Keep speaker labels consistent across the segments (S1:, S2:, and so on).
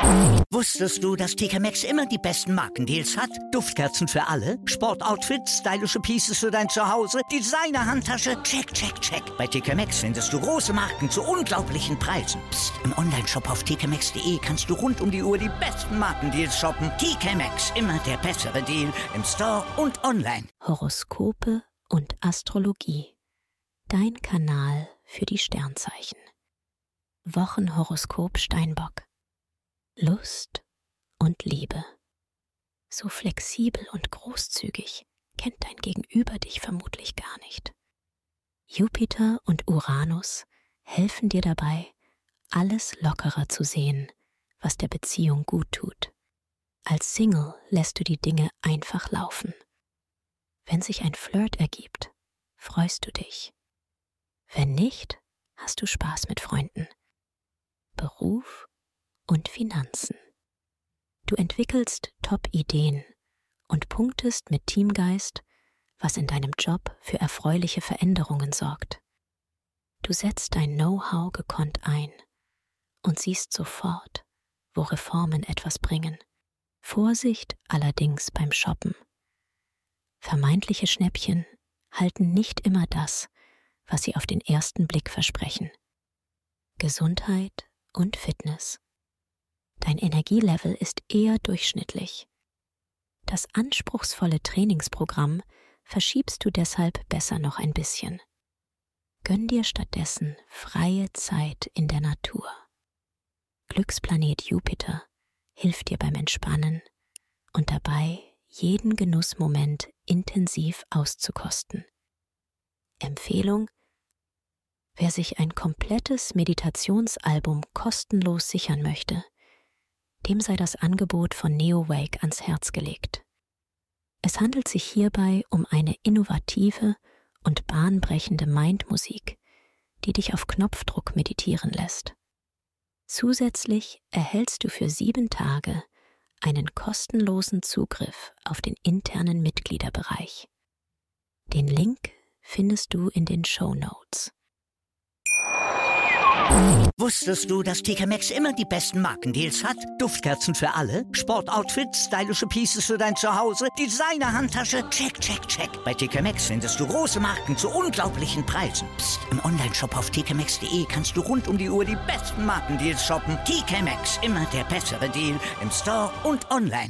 S1: Wusstest du, dass TK Maxx immer die besten Markendeals hat? Duftkerzen für alle, Sportoutfits, stylische Pieces für dein Zuhause, Designer-Handtasche, check, check, check. Bei TK Maxx findest du große Marken zu unglaublichen Preisen. Psst. Im Onlineshop auf tkmaxx.de kannst du rund um die Uhr die besten Markendeals shoppen. TK Maxx, immer der bessere Deal im Store und online.
S2: Horoskope und Astrologie. Dein Kanal für die Sternzeichen. Wochenhoroskop Steinbock. Lust und Liebe. So flexibel und großzügig kennt dein Gegenüber dich vermutlich gar nicht. Jupiter und Uranus helfen dir dabei, alles lockerer zu sehen, was der Beziehung gut tut. Als Single lässt du die Dinge einfach laufen. Wenn sich ein Flirt ergibt, freust du dich. Wenn nicht, hast du Spaß mit Freunden. Beruf und Finanzen. Du entwickelst Top-Ideen und punktest mit Teamgeist, was in deinem Job für erfreuliche Veränderungen sorgt. Du setzt dein Know-how gekonnt ein und siehst sofort, wo Reformen etwas bringen. Vorsicht allerdings beim Shoppen. Vermeintliche Schnäppchen halten nicht immer das, was sie auf den ersten Blick versprechen. Gesundheit und Fitness. Dein Energielevel ist eher durchschnittlich. Das anspruchsvolle Trainingsprogramm verschiebst du deshalb besser noch ein bisschen. Gönn dir stattdessen freie Zeit in der Natur. Glücksplanet Jupiter hilft dir beim Entspannen und dabei, jeden Genussmoment intensiv auszukosten. Empfehlung: Wer sich ein komplettes Meditationsalbum kostenlos sichern möchte, dem sei das Angebot von Neowake ans Herz gelegt. Es handelt sich hierbei um eine innovative und bahnbrechende Mindmusik, die dich auf Knopfdruck meditieren lässt. Zusätzlich erhältst du für 7 Tage einen kostenlosen Zugriff auf den internen Mitgliederbereich. Den Link findest du in den Shownotes.
S1: Wusstest du, dass TK Maxx immer die besten Markendeals hat? Duftkerzen für alle, Sportoutfits, stylische Pieces für dein Zuhause, Designer-Handtasche, check, check, check. Bei TK Maxx findest du große Marken zu unglaublichen Preisen. Psst. Im Onlineshop auf tkmaxx.de kannst du rund um die Uhr die besten Markendeals shoppen. TK Maxx, immer der bessere Deal im Store und online.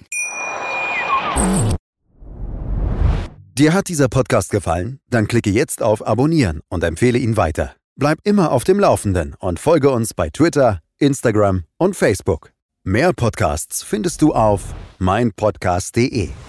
S3: Dir hat dieser Podcast gefallen? Dann klicke jetzt auf Abonnieren und empfehle ihn weiter. Bleib immer auf dem Laufenden und folge uns bei Twitter, Instagram und Facebook. Mehr Podcasts findest du auf meinpodcast.de.